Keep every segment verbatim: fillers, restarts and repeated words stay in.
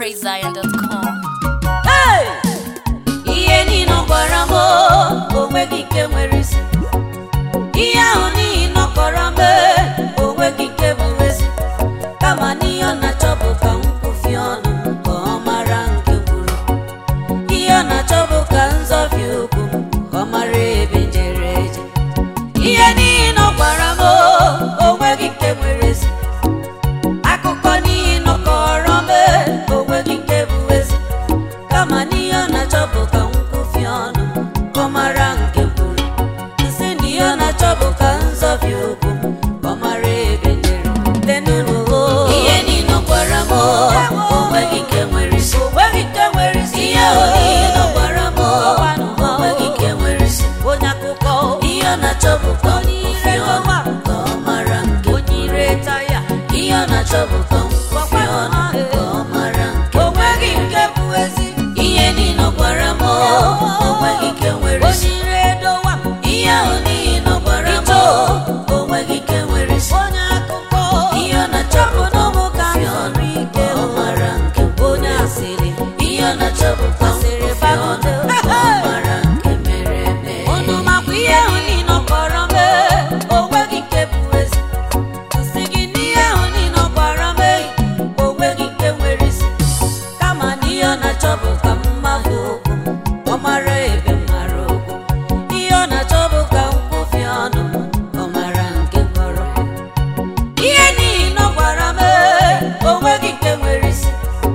praise zion dot com. Hey! Ihe niile gwara m onweghị nke nwere isi. Ihe ahụ niile nọkọrọ m onweghị nke bụ ezi. Kama n'ihe ọ na-achọ bụ ka m kwụfie ọnụ m ka ọ mara nke kwuru. Ihe ọ na-achọ bụ ka nzọfie okwu m ka ọ mara ebe njere eje. Ihe niile ọ gwara m onweghị nke nwere ezi. Akụkọ niile nọkọrọ m onweghị nke bụ ezi. Kama n'ihe ọ na-achọ bụ ka m kwụfie ọnụ m ka ọ mara nke kwuru. Nsị na ihe ọ na-achọ bụ ka nzọfie okwu m ka ọ mara ebe njere. Lenụnụ ihe niile ọ gwara m onweghị nke nwere isi. Onweghị nke nwere isi. Ihe ahụ niile ọ gwara m onweghị nke nwere isi. Onye akụkọ ihe ọ na-achọ bụ ka m kwụfie ọnụ m ka ọ mara nke kwuru. Ihe ọ na-achọ bụ ka m kwụfie ọnụ m ka ọ mara nke onweghị nke bụ ezi. Ihe niile ọ gwara m onweghị nke nwere isi. Ihe ahụ niile ọ gwara m onweghị nke nwere isi. Onye akụkọ ihe ọ na-achọ bụ ka m kwụfie ọnụ ike ọ mara nke onye asịrị. Ihe ọ na-achọ bụ ka m kwụfie ọnụ ka ọ mara nke mere eme. Unu makwa ihe ahụ niile ọ kọrọ m onweghị nke bụ ezi. Nsị gị n'ihe ahụ niile ọ gwara m onweghị nke nwere isi. Kama n'ihe ọ na-achọ bụ ka m mabụ okwu m ka ọ mara ebe m mara okwu. Ihe ọ na-achọ bụ ka m kwụfie ọnụ m ka ọ mara nke kọrọ. Ihe niile ọ gwara m onweghị nke nwere isi.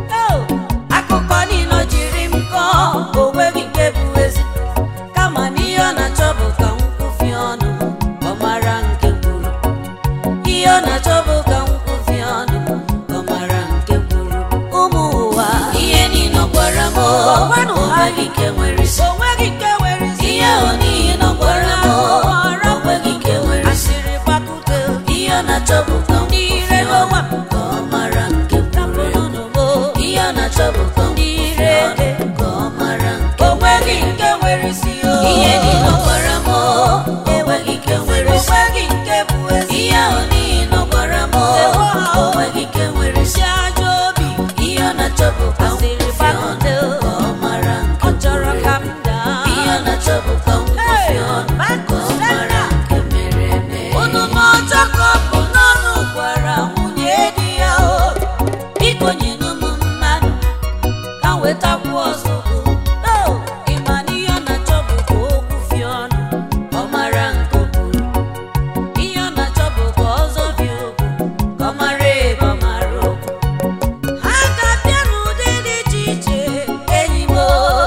Akụkọ niile ọ jiri m kọọ onweghị nke bụ ezi. Kama n'ihe ọ na-achọ bụ ka m kwụfie ọnụ m ka ọ mara nke kwuru. Ihe ọ na-achọ bụ ka m kwụfie ọnụ m ka ọ mara nke kwuru. Ụmụ ụwa ihe niile ọ gwara m onweghị nke nwere isi. Ihe ahụ niile ọ gwara m onweghị nke nwere isi. Ihe ọ na-achọ bụ ka m kwụfie ọnụ m ka ọ mara nke kwuru. Ihe ọ na-achọ bụ ka m kwụfie ọnụ m ka ọ mara nke onweghị nke nwere isi. Ihe niile ọ gwara m onweghị nke nwere isi. Ihe ahụ niile ọ gwara m onweghị nke nwere isi. Ihe ọ na-achọ bụ ka m kwụfie ọnụ ka ọ mara nke kwuru. Ihe ọ na-achọ bụ ka m kwụfie ọnụ ka ọ mara nke mere eme. Unu ma ọjọọ ka ọ bụ n'ọnụ gwara nwunye di ya o, biko nyenụ m mmanụ ka m wetakwu ọzọgbo. Ịma na ihe ọ na-achọ bụ ka o kwụfie ọnụ ka ọ mara nke o kwuru. Ihe ọ na-achọ bụ ka ọ zọbie okwu ka ọ mara ebe ọ mara okwu. Ha ga-abịa n'ụdị dị iche iche enyi m.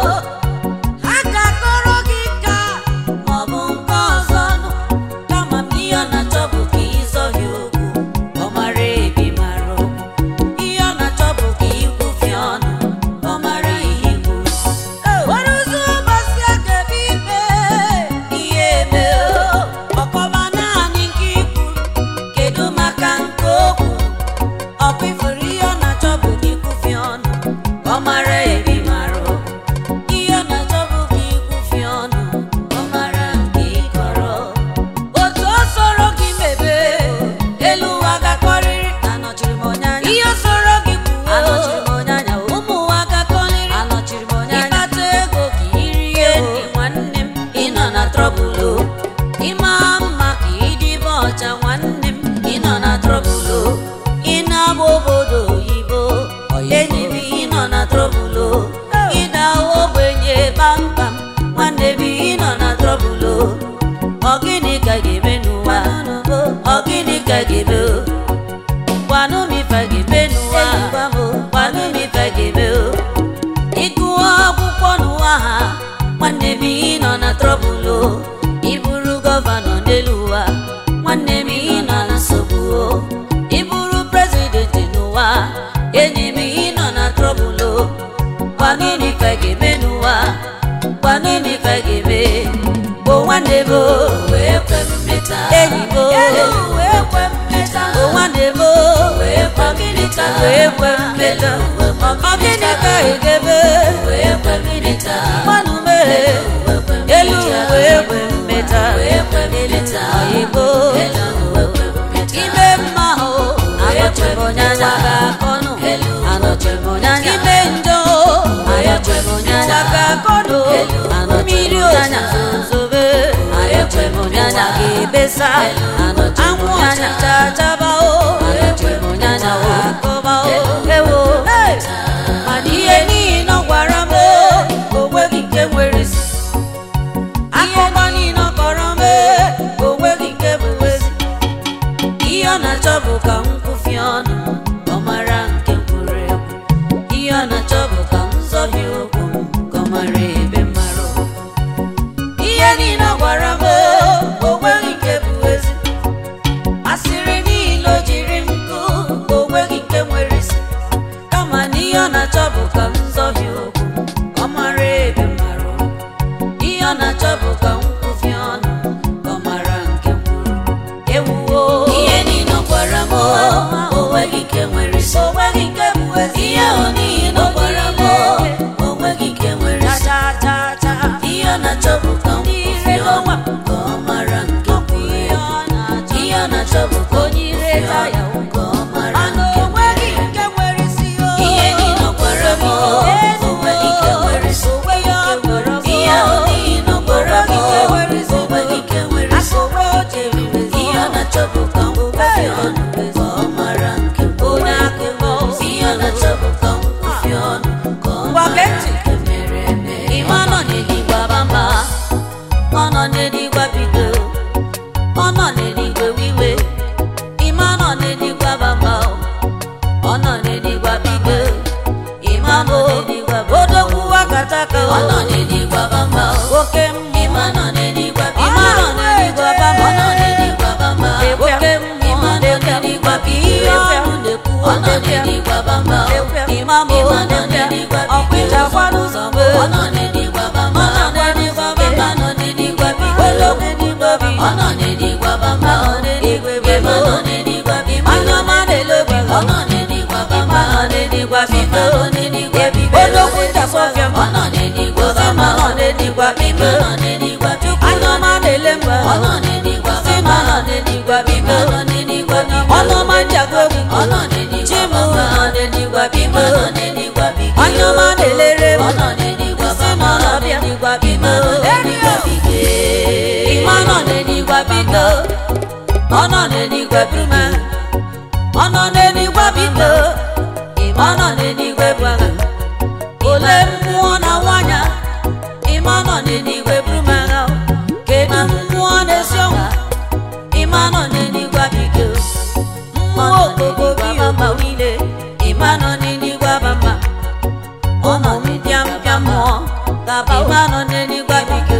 Ha ga-akọrọ gị nka ma ọ bụ nke ọzọ nụ. Kama m ihe ọ na-achọ bụ ka ịzọhie okwu ka ọ mara ebe ị mara okwu. Ihe ọ na-achọ bụ ka ịkwụfie ọnụ ka ọ mara ihe i kwuru. Nwere ụzọ ụbọchị a ga-ebe ikpe ihe eme ọkọba naanị nke i kwuru. Kedu maka nke o kwuru? Ọ bụ ifuru ihe ọ na-achọ bụ ka ịkwụfie ọnụ ka ọ mara ebe ị mara okwu. Ihe ọ na-achọ bụ ka ịkwụfie ọnụ ka ọ mara nke ị kọrọ. Otu o soro gị mebe elu ụwa ga-akọrịrị. Anọchiri m onye anya. Ihe o soro gị kwuo anọchiri m onye anya. Ụmụ ụwa ga-akọrịrị. Anọchiri m onye anya. Ịkpata ego ka irie nri nwanne m ị nọ na trọbụl. Ịma mma ka ịdịbe ọcha nwanne m ị nọ na trọbụl. Ị na-agba obodo oyibo enyi m ị nọ na trọbụl. Ị na-ahụ ogbenye kpamkpam nwanne m ị nọ na trọbụl. Ọ gịnị ka ga-eme n'ụwa? Ọ gịnị ka ga-eme? Gwanụ m ife ga-eme n'ụwa. Gwanụ m ife ga-eme. Ịgụọ akwụkwọ n'ụwa ha nwanne m ị nọ na trọbụl. Ị bụrụ gọvanọ n'elu ụwa nwanne m ị nọ na nsogbu. Ị bụrụ prezidenti n'ụwa enyi m ị nọ na trọbụl. Gwanụ m ife ga-eme n'ụwa. Gwanụ m ife ga-eme. Bụ nwanne m wee kwe m meta. Enyi m wee kwe m meta. Bụ nwanne m wee kwe m meta. Wee kwe m meta. Ọ gịnị ka ị ga-eme? Wee kwe m meta. Gwanụ m elu wee kwe m meta. Wee kwe m meta. Oyibo ime mma o anọchiri m onye anya ga-akọnụ. Anọchiri m onye anya. Ime nyanya ga-ebesa anwụ anyịcha chaba o nyanya akọba o ewo mana ihe niile ọ gwara m o nweghị nke nwere isi akụkọ niile ọ kọrọ m o nweghị nke bụ ezi ihe ọ na-achọ bụ ka m kwụfie ọnụ ọ mara nke kwuru ekwu ihe ọ na-achọ bụ ka m zọbie okwu m ka ọ mara ebe mara ihe niile ọ gwara m o nweghị nke bụ ezi asịrị niile o jiri m kụ o nweghị nke nwere isi kama na ihe ọ na-achọ bụ ka m zọbie okwu m ka ọ mara ebe mara ihe ọ na-achọ bụ ka m kwụfie ọnụ ka ọ mara nke kwuru ewuwo ihe niile ọ gwara m o nweghị nke nwere isi o nweghị nke bụ ezi ihe ọ niile ọ gwara m o nweghị nke nwere isi ihe ọ na-achọ bụ ka m kwụfie ọnụ ka ọ mara nke kwuru ihe ọ na-achọ bụ ka onye ire ya ka ọ mara nke nwere isi ihe niile ọ gwara m o nweghị nke nwere isi ihe ọ niile ọ gwara m o nweghị nke nwere isi ihe ọ na-achọ bụ ka m kwụfie ọnụ ka ọ mara nke onye akụkọ ihe ọ na-achọ bụ ka m kwụfie ọnụ ka ọ mara nke mere eme ime ọ nọ n'eluigwe bamba ọ nọ n'eluigwe bido ọ nọ n'eluigwe wiwe ime ọ nọ n'eluigwe bamba ọ nọ n'eluigwe bido ime ọ nọ n'eluigwe odogwu wakataka ọ nọ n'eluigwe bamba oke mmụọ ime ọ nọ n'eluigwe ime ọ nọ n'eluigwe bamba ọ nọ n'eluigwe bamba oke mmụọ ime ọ nọ n'eluigwe ihe ọnụ na-ekwu ọ nọ n'eluigwe bamba ime ọ nọ n'eluigwe ọkpịchakwa n'ụzọ m ọ nọ n'eluigwe bamba ọ nọ n'eluigwe bamba ọ nọ n'eluigwe olokwu n'igwe bi ọ nọ n'eluigwe bamba ọ nọ n'eluigwe ime ọ nọ n'eluigwe anya ọma na-elobi ọ nọ n'eluigwe bamba ọ nọ n'eluigwe ime ọ nọ n'eluigwe olokwu ntasọfịa ọ nọ n'eluigwe bamba ọ nọ n'eluigwe ime ọ nọ n'eluigwe anya ọma na-ele mba ọ nọ n'eluigwe bamba ọ nọ n'eluigwe ime ọ nọ n'eluigwe ọnụ ọma njago ọ nọ n'eluigwe chimu ọ nọ n'eluigwe ime ọ nọ n'eluigwe anya ọma na-elere ọ nọ n'eluigwe bamba ọ nọ n'eluigwe ime ọ nọ n'eluigwe ime ọ nọ n'eluigwe bido ọ nọ n'eluigwe bruma ọ nọ n'eluigwe bido ime ọ nọ n'eluigwe bruma ole mmụọ na nwanya ime ọ nọ n'eluigwe bruma kedu mmụọ na-esi ọnwa ime ọ nọ n'eluigwe bido mmụọ okoko bamba niile ime ọ nọ n'eluigwe bamba ọ nọ n'ịbịa mpịa mmụọ gaba ime ọ nọ n'eluigwe bido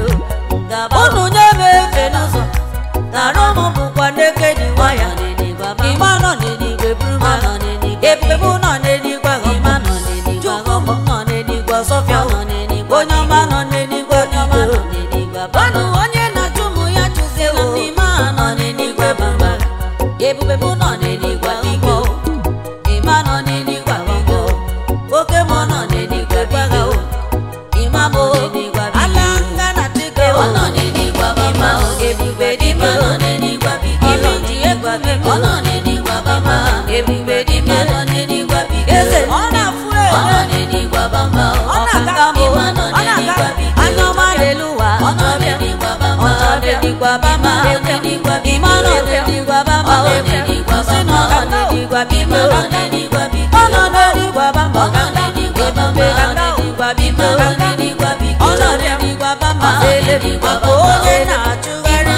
unu nye m efe n'ụzọ nara ụmụ bụkwa n'eke dị nwaya ime nọ n'eluigwe bruma ebube m nọ n'eluigwe ghọma chukwu m nọ n'eluigwe sọfịa onye ọma nọ n'eluigwe bido ọnụ onye na-achụ ụmụ ya chụzie na n'ime a nọ n'eluigwe bruma ebube m nọ n'eluigwe bido ime nọ n'eluigwe bido oke m nọ n'eluigwe bido ime m ala nga na tike ọ nọ n'eluigwe bamba ebube dime ọ nọ n'eluigwe bido ji egwe ọ nọ n'eluigwe bamba ebube dime ọ nọ n'eluigwe bido eze ọ na-afụ ọ nọ n'eluigwe bamba ọ na-aga m ọ nọ n'eluigwe bido anya ọma n'elu ụwa ọ nọ n'eluigwe bamba ọ nọ n'eluigwe bamba ime ọ nọ n'eluigwe bamba ọ nọ n'eluigwe bamba ọ nọ n'eluigwe bido ọ nọ n'eluigwe bido ọ nọ n'eluigwe bamba ọ nọ n'eluigwe bamba ọ nọ n'eluigwe bido ọ nọ n'eluigwe bido ọ nọ n'eluigwe bamba maka onye na-achụgharị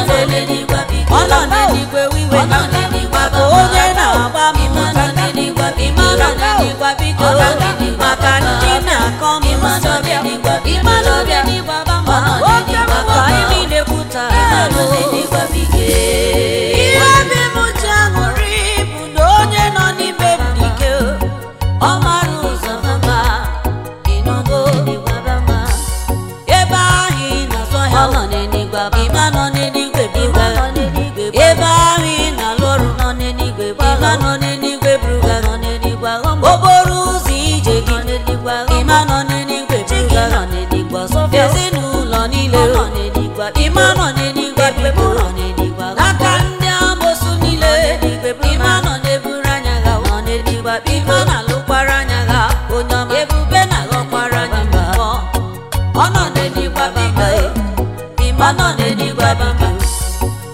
ọ nọ n'eluigwe wiwe maka onye na-agba mmụta ime ọ nọ n'eluigwe bido maka ndị na-akọ mmụta ime ọ nọ n'eluigwe bamba oke mmụọ anyị niile kwuta ihe obi m ji aṅụrị bụ na onye nọ n'ime m dike ọ mara ụzọ mama ịnọgo ebe ahụ ị na-azọ ya ọ nọ n'eluigwe ime nọ n'eluigwe biga ebe ahụ ị na-alụ ọrụ nọ n'eluigwe ime nọ n'eluigwe biga okporo ụzọ ije gị ime nọ n'eluigwe biga ezinụlọ niile ime nọ n'eluigwe biga n'aka ndị amosu niile ime nọ n'eburu anya ha ime na-alụkwara anya ha onye ọma ebube na-alụkwara anya mbọ ọ nọ n'eluigwe biga ime nọ n'eluigwe biga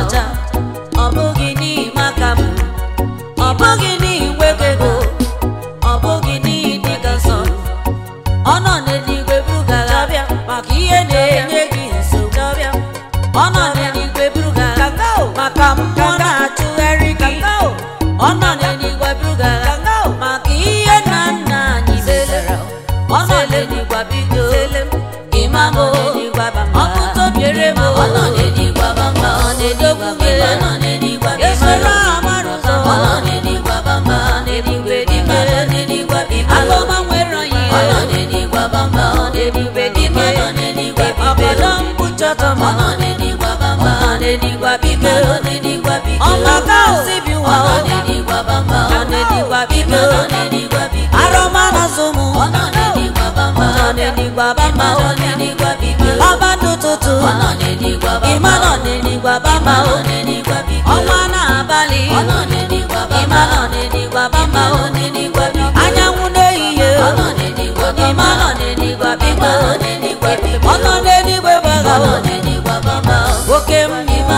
ọcha ọ bụghị n'ihi maka m ọ bụghị n'ihi nwekego ọ bụghị n'ihi dịka nsọ ọ nọ n'eluigwe burugaga bịa maka ihe na-enye gị nsogbu ọ nọ n'eluigwe burugaga maka mmụọ na-achụgharị gị ọ nọ n'eluigwe burugaga maka ihe nna nna anyị mesara ọ nọ n'eluigwe bido imamo ọkụtọ biere m ọ nọ n'eluigwe bamba ọ na-edogbu gị ọ nọ n'eluigwe esoro amara ụzọ ọ nọ n'eluigwe bamba ọ n'eluigwe dike ọ n'eluigwe bibe agụma nwere onye ọ nọ n'eluigwe bamba ọ n'eluigwe dike ọ nọ n'eluigwe bibe obodo mkpuchọtọ m ọ nọ n'eluigwe bamba ọ n'eluigwe bibe ọ n'eluigwe bibe ọmaka osi bi ụwa ọ n'eluigwe bamba ọ n'eluigwe bibe ọ n'eluigwe bibe arọma na zụmụ ọ nọ n'eluigwe bamba ọ n'eluigwe bamba ọ n'eluigwe bibe ọba n'ụtụtụ ọ nọ n'eluigwe bamba ịma nọ n'eluigwe bamba ọ n'eluigwe bibe ọnwa n'abalị ọ nọ n'eluigwe bamba ịma nọ n'eluigwe bamba ọ n'eluigwe bibe anyanwụ n'ehihie ọ nọ n'eluigwe bamba ịma nọ n'eluigwe bibe ọ n'eluigwe bibe ọ nọ n'eluigwe baga ọ nọ n'eluigwe bamba oke mmụọ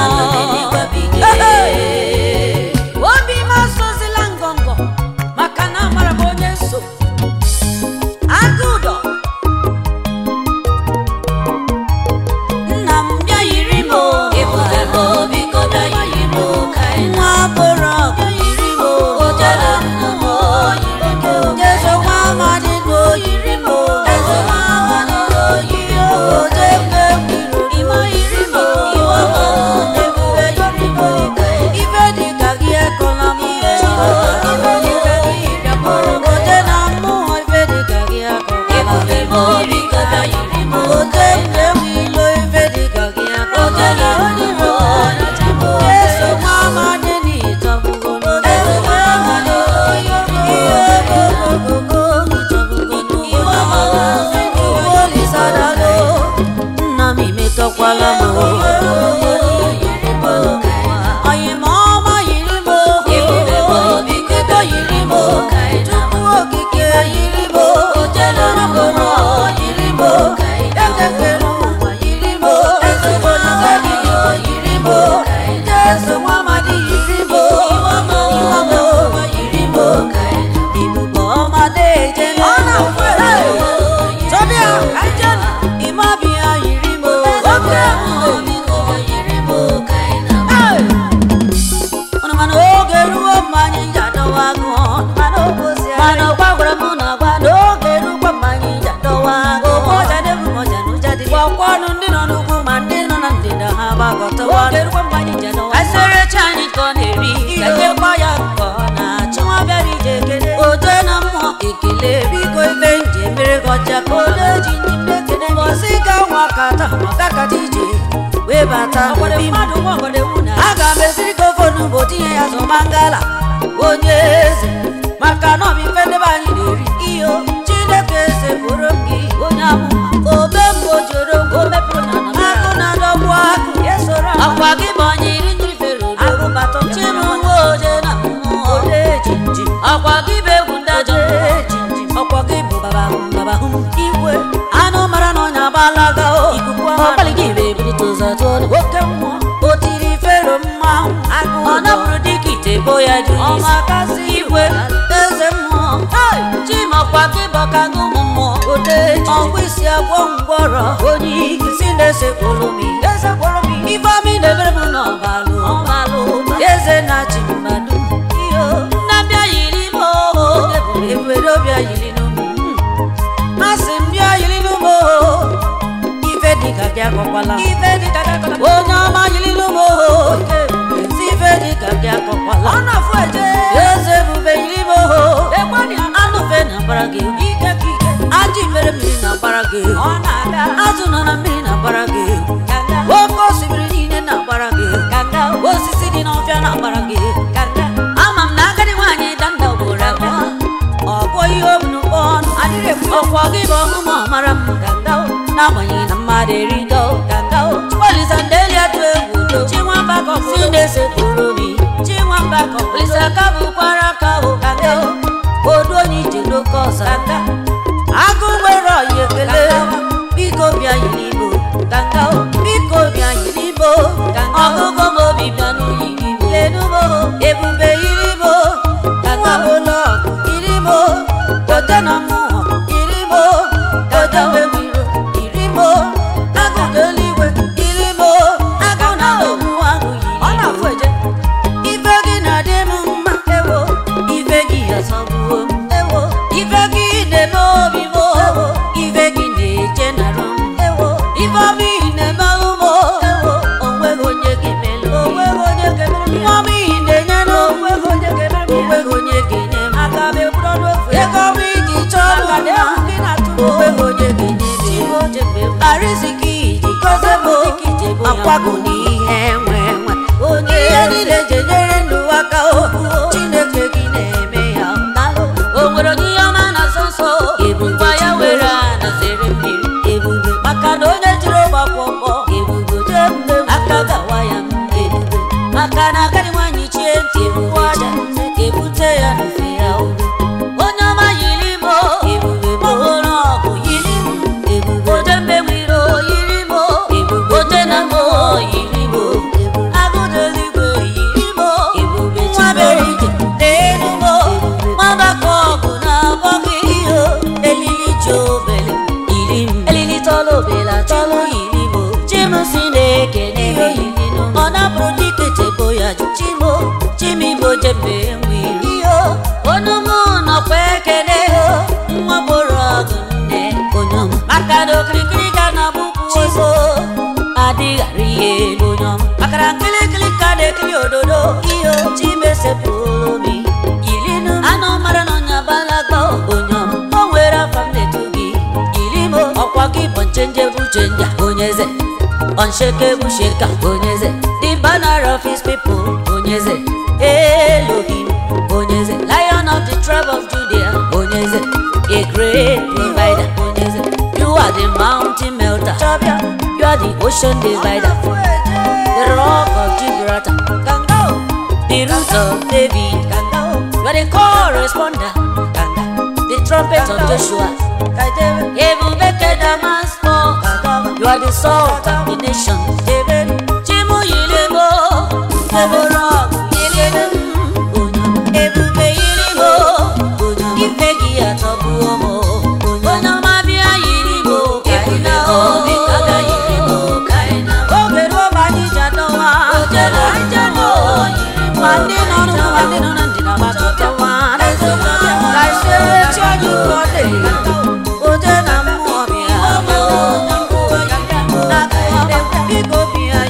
obi m asọzila ngọngọ maka na amara m onye nso agụ ụdọ nna m bịa yiri m ebube m biko bịa yiri m nwa bụrụ ọgụ yiri m ojere nna m yiri m jeso nwa amadị go yiri m eze nwa amadị go yiri m oje mgbe mbiru ime yiri m iwe m ebube yiri m ife dị ka gị ekọla m ife dị ka gị bịakpọrọ oje na mmụọ ife dị ka gị akọla ebube m biko bịa yiri m oje mgbe m ilo ife dị ka gị akọla yiri m jeso nwa amadị n'ịtọbụgo eze nwa amadị yiri m ogogogogo n'ịtọbụgo iwe m olisadalo nna m imetọkwala m onye ma ọma yiri m biko yiri m tupu okike yiri m ojele mkpọrọ yiri m ekekere ụwa yiri m ezigbolizabio yiri m jesu nwa amadi yiri m iwamo yiri m ibubo ọma na-eje tọbịa imabia yiri m oke biko yiri m mana oge ruo mmanya ji adọwa agụ mana ọgwa gwara m na agwa n'oge rukwa mmanya ji adọwa agụ gwakwanụ ndị nọ n'ugwu ma ndị nọ na ndịda ha gbakọtawa eserechi anyị ka ọ na-eri ekekwa ya ka ọ na-achụ nwa bịara ije ekele oje na mmụọ ekele biko ife nji emere gị ọcha ka ode ji ndị mmekene mbọsị ka nwa kata maka kata ije wee bata aga m esiri ka ofe onugbo tinye ya zọ mangala onye eze maka na ọbụ ife ndebe anyị na-eri iyo Chineke eze bụrụ m gị onye amụma obe mgbe o joro agụ na-adọgbu agụ akwa gị bụ onye iri ndị fere agụbatọ chinụnwa oje na mmụọ akwa gị bụ egwu ndajọ ọkwa gị bụ babahụ igwe anụ mara na ọnya agbalaga ọkpali gị bụ ebirite ụzọ tụọ oke mmụọ o tiri fero mmanwụ ọ napụrụ dịka ite bo ya dị ọmakasị igwe eze mmụọ chimakwa gị bọkagụ ụmụ mmụọ ọgwụ isi agwọ ngwọrọ onye isi na-esekpụrụ m ifeọmị na-ebere m n'ọbalụ eze na-achị mmadụ nna bịa yiri m ebere ọbịa yiri n'ụmụ masị m bịa yiri n'ụmụ ife dịka gị akọkwala onye ọma yiri n'ụmụ ife dịka gị akọkwala eze ebube yiri m anụfe na mbara gị ajị mere mmiri na mbara gị azụ nọ na mmiri na mbara gị oke osimiri niile na mbara gị osisi dị n'ọfịa na mbara gị ama m na agadi nwaanyị danda obodo aka ọ bụ ihe omnukpo ọnụ ọkwa gị bụ ọmụmụ ọmara m n'agbanyeghị na mmadụ erigo Olisa atụ egwu udo Chinwamba si na-esekpụrụ mi Chinwamba Olisa aka bụkwara aka ụkaka odu onye ije n'oke ọzọ agụ nwere ọyị ekele biko bịa yiri Igbo biko bịa yiri Igbo ọgụgụ m obi bịa onye gị n'ime ariziki jikọzebo akwago n'ihe nwe nwe onye ihe niile jenyere ndụ aka o Chineke gị na-eme ya o nwere onye ihe ọma na nsọ nsọ ebube ya were anazere mmiri ebube maka na onye jiri ọgbakwọkwọ ebube jembe aka gawa ya ebube maka na agadi nwanyị chie ntị ebube aja ebute ya n'ofe ya onye ọma yiri m ebube mọhụrụ ọgụ yiri m ebube ojembe nwiro yiri m ebube oje na mbụ yiri m agụdeligwe yiri m ebube nwaberije n'elu m nwabaka ọgụ na abọghị ihe elili ji obele yiri m elili tọlụ obela tọlụ yiri m chimusi na-eke n'ihe yiri m ọ napụrụ dike chebo ya jụ chimo chimibo jembe nwiri ihe onumu nọkwa ekele nwa gboro ọgụ nne onye ọma maka na okirikiri ga na bụkwu ozo adịghara ihe onye ọma makara nkịlịkịlị ka na-ekiri ododo ihe chimesepụrụ mi ilinu anụ mara na ọnya balagba onye ọma o nwere afa m na-etu gị ilimo ọkwa gị bụ nchenjebu chenja onye eze unshakable shaker onye eze the banner of his people onye eze Elohim onye eze Lion of the tribe of Judah onye eze a great provider onye eze you are the mountain melter you are the ocean divider the rock of Gibraltar the root of David you are the corresponder the trumpet of Joshua Ebubeke Damascus you are the salt of the nation Chimu Yilimo Eboro Ebube Yilimo Ifegi Atobu Omo Onoma Bia Yilimo Kaina Obi Kaga Yilimo Kaina Oberu Manija Noa Ojelo Anjano Mandi Nono Mandi Nono Ndina Batote Wane Kaise Chanyu Kode Ojena Mwobia Iko Bia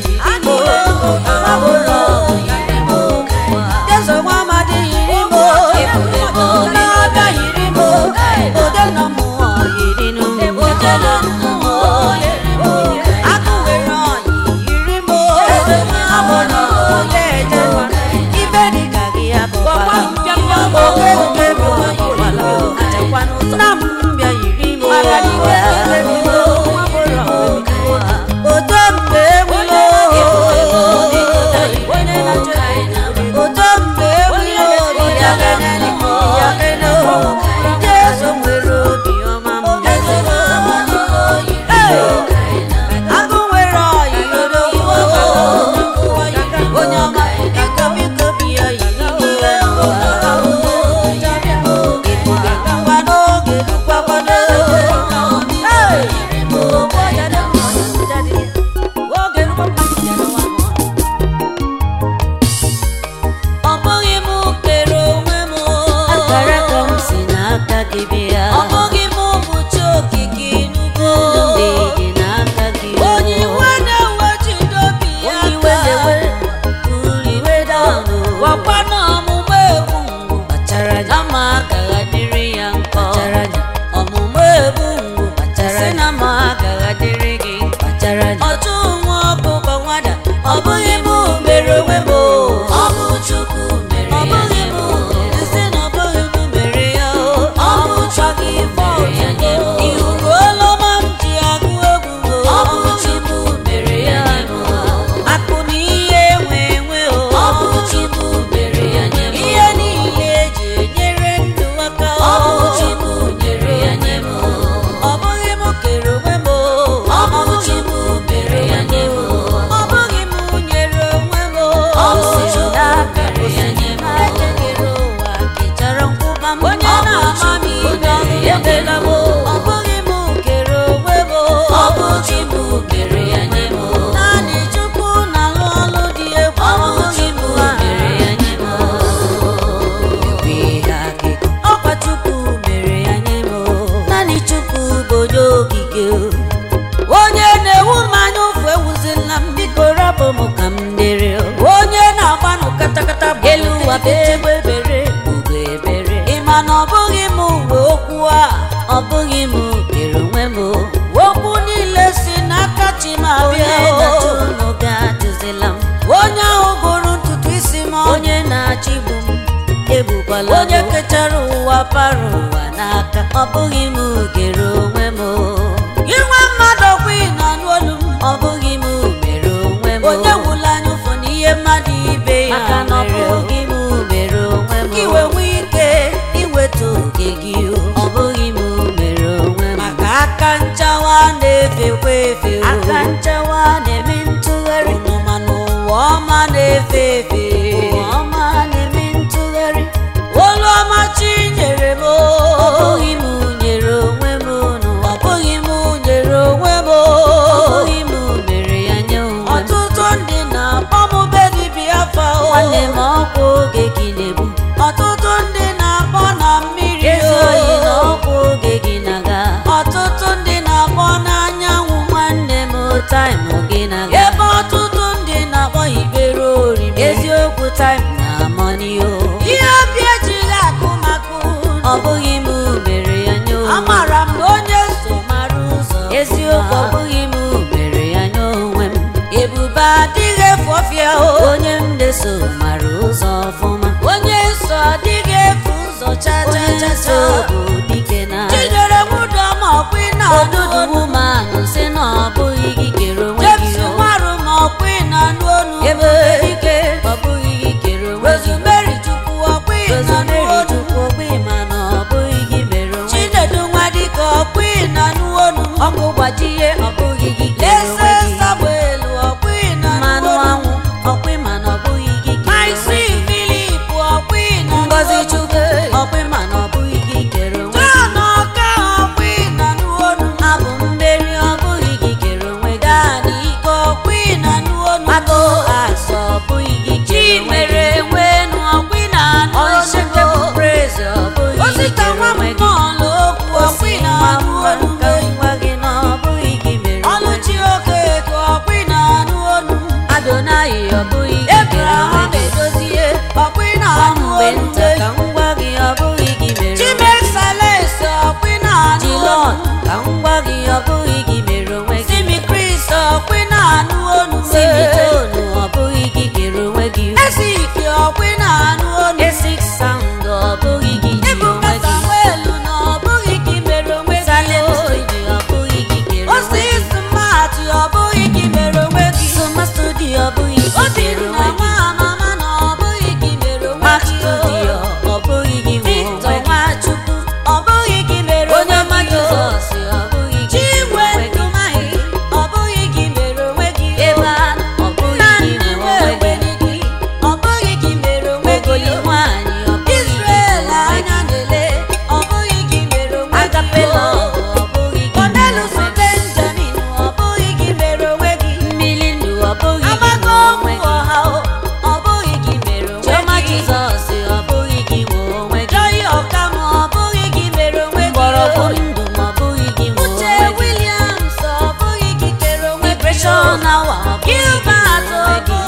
echekwala onye kechara ụwa para ụwa n'aka ọ bụghị m kere onwe m inwe mmadụ ọkwa ị na-anụ olu m ọ bụghị m mere onwe m onye wụla anya ụfụ n'ihe mmadụ ibe ya maka na ọ bụghị m mere onwe m iwe nwee ike iweta oge gị ọ bụghị m mere onwe m maka aka nchawa na-efekwa efe aka nchawa na-eme ntụgharị ụnụma n'ụwa ọma na-efe efe ụwa ọma na-eme ntụgharị olu ọma chi nyere m ọ bụghị m nyere onwe m ọ bụghị m nyere onwe m ọ bụghị m mere ya nye onwe m ọtụtụ ndị na-akpọ m bedibia afa nwanne m ọkwa oge gị na-egbu ọtụtụ ndị na-akpọ na mmiri ezoghị na ọkwa oge gị na-aga ọtụtụ ndị na-akpọ n'anyanwụ nwanne m taịm gị na-aga ebe ọtụtụ ndị na-akpọ ikpere ori eziokwu taịm na amoniyo ihe obi ejighị akụ makụ ọ bụghị m mere ya nye onwe amara m na onye so mara ụzọ eziokwu ọ bụghị m mere ya nye onwe m ebube adịghị efu ọfịa onye m na-eso mara ụzọ ọfụma onye so adịghị efu ụzọ chachachacha bụ dike na chidere nwụdọma ọkwa ị na-odudu wumanụ si na ọ bụghị gị kere onwe gị jepsi nwarụ ma ọkwa ị na-anụ onu ebe dike ọ bụghị gị kere onwe gị rozumeri chukwu ọkwa ị na-anụ onu ọkwa ị ma na ọ bụghị gị mere onwe gị chinedu nwa dike ọkwa ị na-anụ onu ọkụ gbajie ọ bụghị gị kere onwe gị sagbelu ọkwa ị na-anụ onu ọkwa ị ma na ọ bụghị gị kere onwe gị Filip ọkwa ị na-anụ onu Ngozi Chukwu ọkwa ị ma na ọ bụghị gị kere onwe gị John ọka ọkwa ị na-anụ onu abụ mmeri ọ bụghị gị kere onwe gị Dani ike ọkwa ị na-anụ onu Agụ asọ ọ bụghị gị kere onwe gị Chimereenụ ọkwa ị na-anụ onu Unshakable Praise ọ bụghị gị kere onwe gị okwu ọkwa ị na-anụ onu ka ngwa gị na ọ bụghị gị mere Ọlụchi Okeke ọkwa ị na-anụ onu Adonai ọ bụghị gị kere onwe gị Edozie ọkwa ị na-anụ onu ka ngwa gị ọ bụghị gị mere Chimesalesi ọkwa ị na-anụ onu ka ngwa gị ọ bụghị gị mere onwe gị Simi Chris ọkwa ị na-anụ onu Simitonu ọ bụghị gị kere onwe gị Esiki ọkwa ị na-anụ onu Esik Sound ọ bụghị gị ji onwe gị Samuelu na ọ bụghị gị mere onwe gị Salem Studio ọ bụghị gị kere onwe gị Osi Smart ọ bụghị gị mere onwe gị Soma Studio ọ bụghị gị kere onwe gị Mama na ọ bụghị gị mere onwe gị Max Studio ọ bụghị gị nwe onwe gị Nwachukwu ọ bụghị gị mere onwe gị Jizọs ọ bụghị gị Chinwe Ndumahi ọ bụghị gị mere onwe gị Ebe ọ bụghị gị nwe onwe gị ọ bụghị gị mere onwe gị Ogoli nwanyị ọ bụghị gị Israel anya na-ele ọ bụghị gị mere onwe gị Agapelo ọ bụghị gị Cornelius Benjamin ọ bụghị gị mere onwe gị Mmili Ndụ ọ bụghị gị nwe onwe gị ọha ọ bụghị gị mere onwe gị Chioma Jizọs ọ bụghị gị nwe onwe gị Joy Ọkam ọ bụghị gị mere onwe gị Mgbọrọgwụ Ndụ ọ bụghị gị nwe onwe gị Uche Williams ọ bụghị gị kere onwe gị Depression Hour ọ bụghị gị nwe onwe gị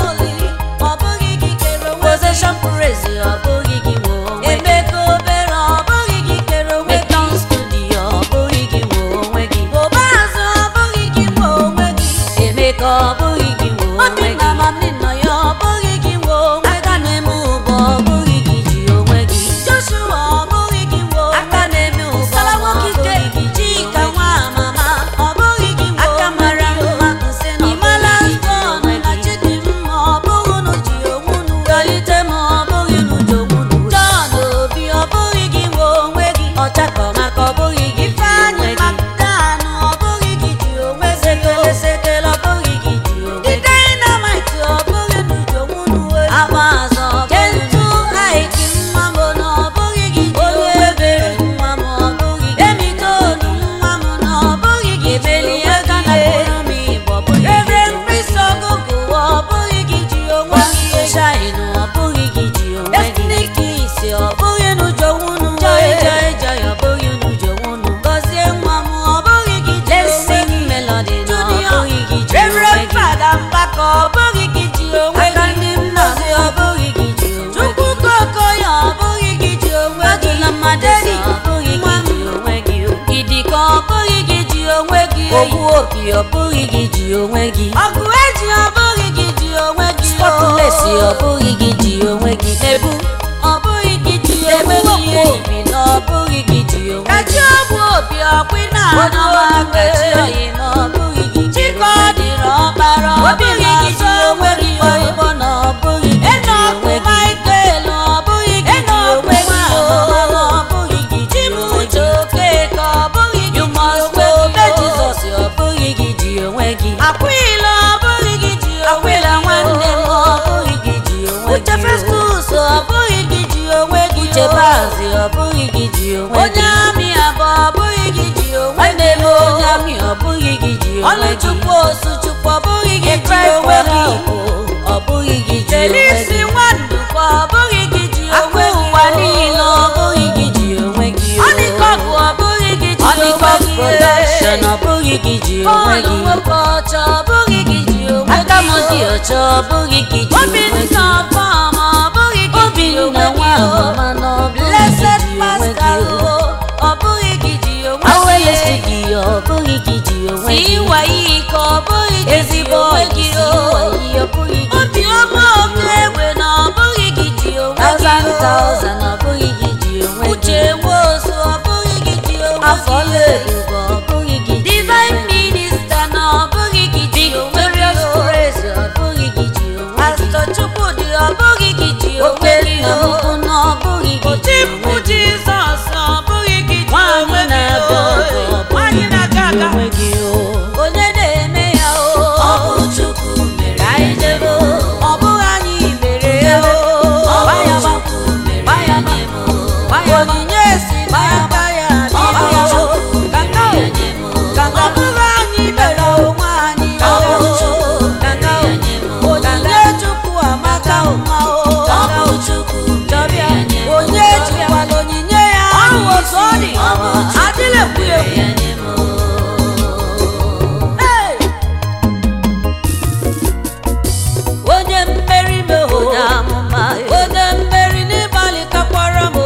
ọ bụghị gị kere onwe gị Possession Praise ọ bụghị gị nwe onwe gị Emeka Obere ọ bụghị gị kere onwe gị Meton Studio ọ bụghị gị nwe onwe gị Obaazụ ọ bụghị gị nwe onwe gị Emeka ọ bụghị gị nwe onwe gị Obinna ya ọ bụghị gị nwe onwe gị Aka na-eme ụbọ ọ bụghị gị ji onwe gị Joshua ọ bụghị gị nwe onwe gị Aka na-eme ụbọ ọ bụghị gị ji Chika nwa mama ọ bụghị gị nwe aka mara mma nsị na Imala Stone na Chidimma ọ bụghị unu ji onwe unu Kalite m ọ bụghị unu ji onwe unu John Obi ọ bụghị gị nwe onwe gị Ọchakọ maka ọ bụghị gị ji onwe gị Ifeanyị Magdan ọ bụghị gị ji onwe gị Sekele sekele ọ bụghị gị ji onwe gị Dynamite ọ bụghị unu ji onwe unu Agbazọ ọ bụghị unu Aiki nwa m na ọ bụghị gị ji onwe gị Ebere nwa m ọ bụghị gị Emitonu nwa m na ọ bụghị gị ji onwe gị Reverend Chris Ogogo ọ bụghị gị ji onwe gị Shine ọ bụghị gị ji onwe gị Destiny Kiss ọ bụghị unu ji onwe unu Joy Joy Joy ọ bụghị unu ji onwe unu Gọzie nwa m ọ bụghị gị ji onwe gị Blessing Melody na ọ bụghị gị ji onwe gị Reverend Fada Mbaka ọ bụghị gị ji onwe gị Aka ndị mmazi ọ bụghị gị ji onwe gị Chukwu Kokoya ọ bụghị gị ji onwe gị Adụla Madedi ọ bụghị gị ji onwe gị Idika ọ bụghị gị ji onwe gị Ogbu Opi ọ bụghị gị ji onwe gị Ọgụ Eji ọ bụghị gị ji onwe gị Spotless ọ bụghị gị ji onwe gị Ebu ọ bụghị gị ji onwe onye ọma oyi na ọ bụghị gị chika ọ dịrị ọkpara ọ bụghị gị ji onwe gị igbo na ọ bụghị gị ji onwe gị Michael ọ bụghị gị ji onwe gị ọ bụghị gị ji uche oke ka ọ bụghị gị ji onwe gị Jizọs ọ bụghị gị ji onwe gị Akwịla ọ bụghị gị ji onwe gị nwanne m ọ bụghị gị ji onwe gị Uche Festus ọ bụghị gị ji onwe gị Uche Bazi ọ bụghị gị ji onwe gị onye amị abụ ọ bụghị gị ji onwe gị onye amị ọ bụghị gị ji onwe gị Ọlụchukwu Osuchukwu ọ bụghị gị ji onwe gị ọ bụghị gị ji onwe gị Elisi Nwandukwu ọ bụghị gị ji onwe gị ụwa niile ọ bụghị gị ji onwe gị Ọnịkọgụ ọ bụghị gị ji onwe gị Production ọ bụghị gị ji onwe gị Nwoke Ọcha ọ bụghị gị ji onwe gị Akamodi Ọcha ọ bụghị gị ji onwe gị Obinna Ọbọm ọ bụghị gị ji onwe gị Blessed Pastor ọ bụghị gị ji onwe gị Awelesi gị ọ bụghị gị ji onwe gị Iwayi ka ọ bụghị gị ji onwe gị Obiọma Okegbe na ọ bụghị gị ji onwe gị Thousand thousand ọ bụghị gị ji onwe gị Uche Nwosu ọ bụghị gị ji onwe gị Afọlebugo ọ bụghị gị ji Divine Minister na ọ bụghị gị ji onwe gị Victorious Praise ọ bụghị gị ji onwe gị Pastor Chukwudi ọ bụghị gị ji onwe gị Okenna na ọ bụghị gị ji onwe gị Jizọs ọ bụghị gị ji onwe gị Nwanyị na-aga aga onye na-eme ya ọ bụ Chukwu mere anyị jebe ọ bụghị anyị mere ya ọ bụ Chukwu mere anyị onyinye si n'aka ya ọ bụ Chukwu mere anyị ọ bụghị anyị mere onwe anyị ọ bụ Chukwu mere anyị onyinye Chukwu amaka ụma ọ bụ Chukwu mere anyị onye jikwala onyinye ya ahụ otu ọ dị adịla ekwu ekwu onye mmeri m onye amụma onye mmeri n'ịgbalị takwara m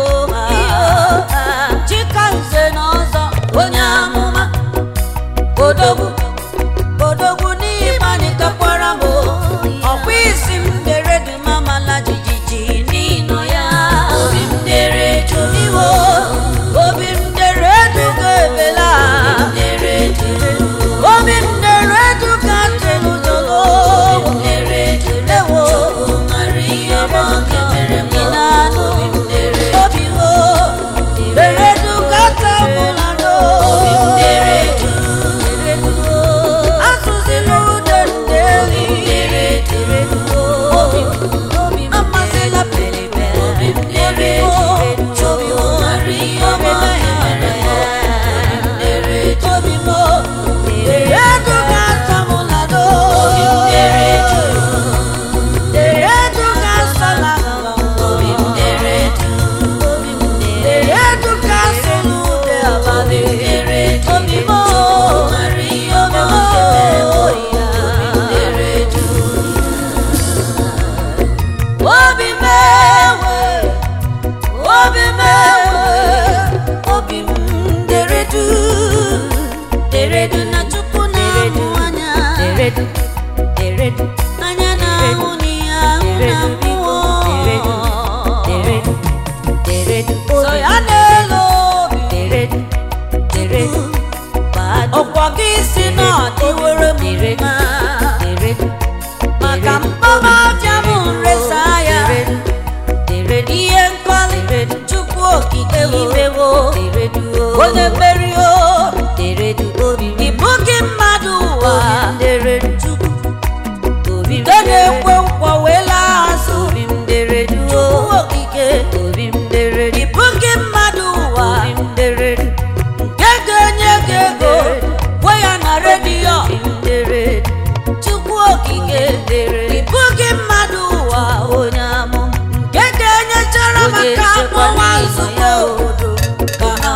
Chika Nze na Ọzọ onye amụma odogwu odogwu n'ịgbalị takwara m ọkwa isi m dere dumamala jijiji n'ịnọ ya obi m dere eju iwo obi m dere eju ka ebela obi m dere eju ka telu jolo anya na-ahụ n'ihe ahụ na mmụọ so ya na-elu obi ọkwa gị si na ọ dịwere m mma maka mkpọba afịa m nresa ya ihe nkọli Chukwu okike imewo onye mmeri o ịbụ gị mmadụ ụwa nke na-ekwe nkwa wee laa azụ Chukwu okike ịbụ gị mmadụ ụwa nke ga-enye gị ego gwe ya na redio Chukwu okike ịbụ gị mmadụ ụwa onye amụ nke ga-enyechara maka ọnwa nzukọ obodo ka ha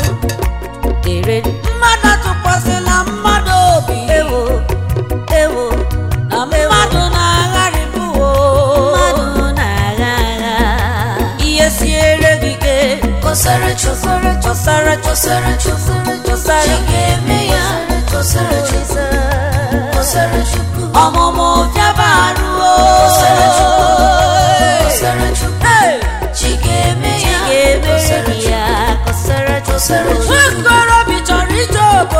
mmadụ atụkwasịla mmadụ obi ewo ewo na mmadụ na-agharịbụ mmadụ na-agha agha ihe siere gị ike kọsara chọsara chọsara chọsara chọsara chọsara ga-eme ya chọsara chọsara chukwu ọmụmụ bịaba arụo kọsara chukwu kọsara chukwu chi ga-eme ya kọsara ya kọsara chọsara chukwu nwakorobịa chọrọ ije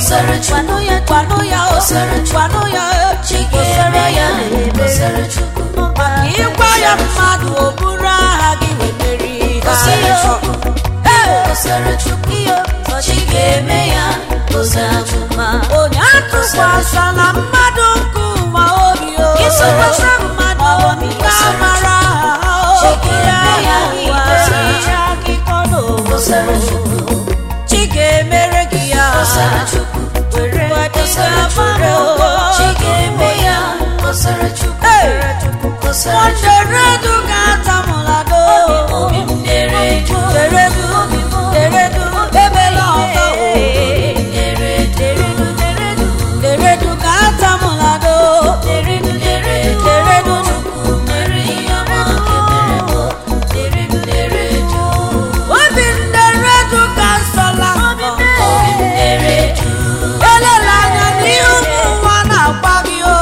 kosara chukwu ya kwano ya kosara kwano ya chikere ya kosara chukwu maka ịgwa ya mmadụ o buru aha gị weteri kosara chukwu kosara chukwu chikeme ya kosara chukwu onye atụkwasala mmadụ nke ụwa obi o ịsọkwasa mmadụ nke amara chikeme ya kosara chukwu kosara chukwu chikemere gị ya kosara chukwu were kosara chukwu chikeme ya kosara chukwu kosara chukwu deredu gatamulado deredu deredu deredu ebela ọba deredu deredu deredu gatamulado deredu deredu deredu chukwu mere ya ma kemerebo deredu deredu obi deredu kansala obi deredu elela anya n'ihu ụwa na-agba gị o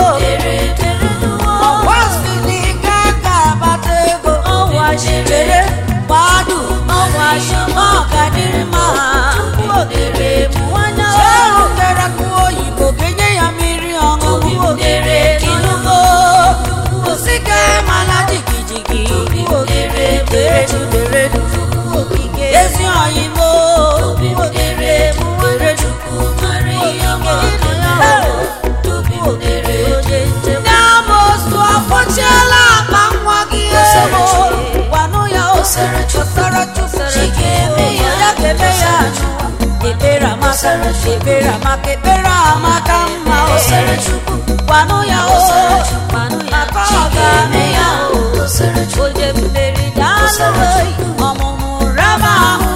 jere gbadu ọgadịrị ma odere mwanya ọrụ kere kụ oyibo kenye ya mmiri ọṅụṅụ odere kinugo osike mana jigijigi odere deredu deredu okike ezi oyimo odere mwere chukwu mara ihe ma tupu odere ndị amosu afọchiela akpa nwa gị ego kosara chukwu chikeme ya kosara chukwu ebera maka ebera maka ebera maka mma kosara chukwu kwano ya kosara chukwu chikeme ya kosara chukwu oje mmeri daalụ ọmụmụ raba ahụ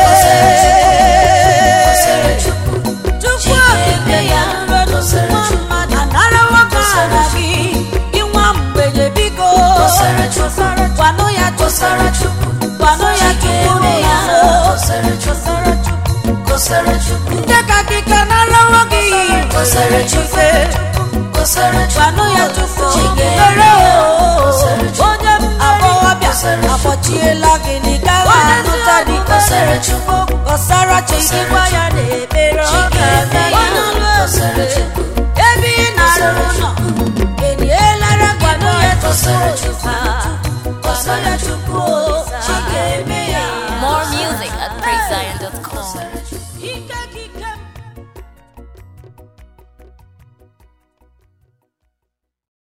kosara chukwu chikeme ya kosara chukwu anara wakara gị inwa mgbenye biko kosara chukwu kwano ya kosara chukwu kwano ya chukwu ya kosara chukwu kosara chukwu ndeka kika narawa gị kosara chukwu kosara chukwu kwano ya chukwu chikere onye abọwabịa akpọchiela gị n'ịga anụta dị kosara chukwu kosara chukwu gwa ya na-ekpere ọ ga-aga ya kosara chukwu ebe ị na-arụ ụlọ enyelere kwano ya kosara chukwu kosara chukwu chikeme ya. More music at praise zion dot com.